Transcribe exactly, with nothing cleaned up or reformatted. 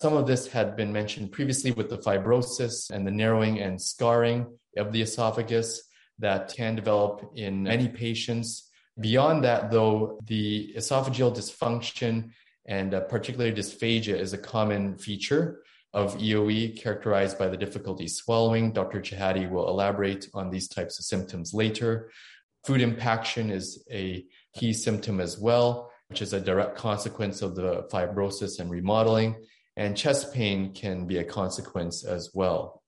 Some of this had been mentioned previously with the fibrosis and the narrowing and scarring of the esophagus that can develop in many patients. Beyond that, though, the esophageal dysfunction and uh, particularly dysphagia is a common feature of E O E, characterized by the difficulty swallowing. Doctor Chehati will elaborate on these types of symptoms later. Food impaction is a key symptom as well, which is a direct consequence of the fibrosis and remodeling. And chest pain can be a consequence as well.